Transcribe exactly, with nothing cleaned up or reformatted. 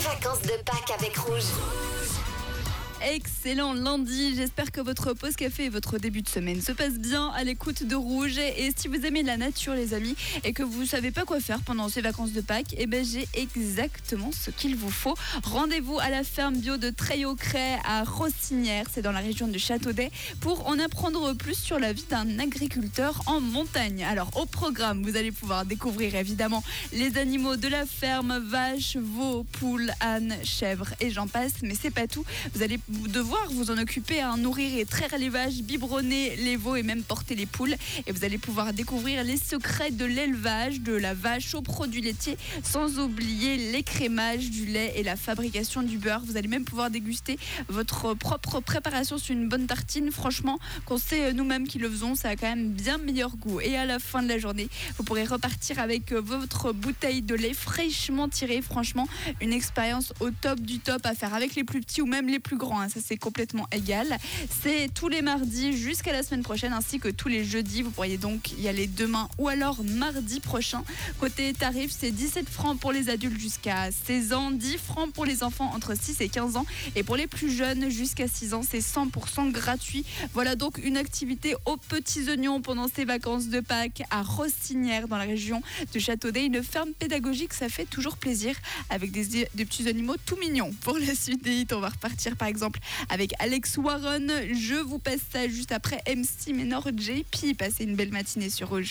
vacances de Pâques avec Rouge. Excellent lundi, j'espère que votre pause café et votre début de semaine se passent bien à l'écoute de Rouge. Et si vous aimez la nature les amis et que vous ne savez pas quoi faire pendant ces vacances de Pâques, eh ben j'ai exactement ce qu'il vous faut. Rendez-vous à la ferme bio de Treillau-Cray à Rossinière, c'est dans la région de Châteaudet, pour en apprendre plus sur la vie d'un agriculteur en montagne. Alors au programme, vous allez pouvoir découvrir évidemment les animaux de la ferme, vaches, veaux, poules, ânes, chèvres et j'en passe, mais c'est pas tout. Vous allez devoir vous en occuper, à nourrir et traire l'élevage, biberonner les veaux et même porter les poules. Et vous allez pouvoir découvrir les secrets de l'élevage, de la vache aux produits laitiers, sans oublier l'écrémage du lait et la fabrication du beurre. Vous allez même pouvoir déguster votre propre préparation sur une bonne tartine. Franchement, quand c'est nous-mêmes qui le faisons, ça a quand même bien meilleur goût. Et à la fin de la journée, vous pourrez repartir avec votre bouteille de lait fraîchement tirée. Franchement, une expérience au top du top à faire avec les plus petits ou même les plus grands. Ça c'est complètement égal. C'est tous les mardis jusqu'à la semaine prochaine ainsi que tous les jeudis. Vous pourriez donc y aller demain ou alors mardi prochain. Côté tarif, c'est dix-sept francs pour les adultes jusqu'à seize ans, dix francs pour les enfants entre six et quinze ans et pour les plus jeunes jusqu'à six ans, c'est cent pour cent gratuit. Voilà donc une activité aux petits oignons pendant ces vacances de Pâques à Rossinière dans la région de Châteaudet. Une ferme pédagogique, ça fait toujours plaisir avec des, des petits animaux tout mignons. Pour la suite des hits, on va repartir par exemple avec Alex Warren. Je vous passe ça juste après M C Menor J P. Passez une belle matinée sur Rouge.